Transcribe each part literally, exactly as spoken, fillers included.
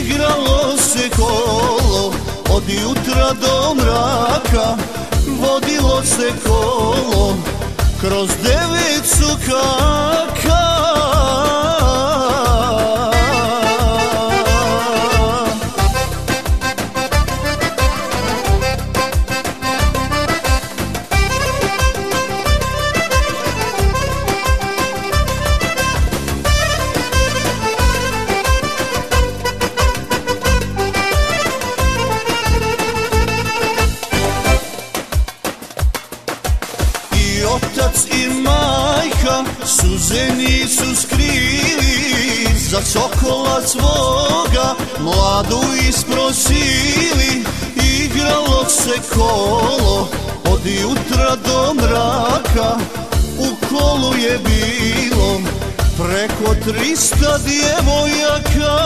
igralo se kolo, od jutra do mraka, vodilo se kolo kroz devet sokaka. Otac i majka suze nisu skrili, za sokola svoga mladu isprosili. Igralo se kolo od jutra do mraka, u kolu je bilo preko trista djevojaka.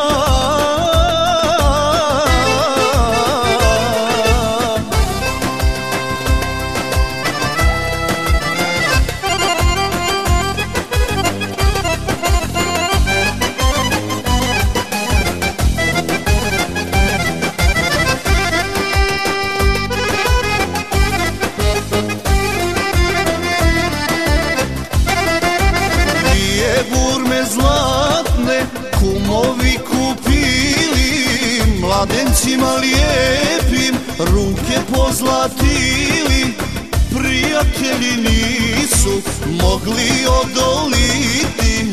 Zlatne kumovi kupili, mladencima lijepim ruke pozlatili. Prijatelji nisu mogli odoliti,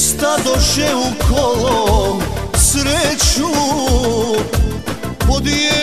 stadoše u kolo sreću podijeli.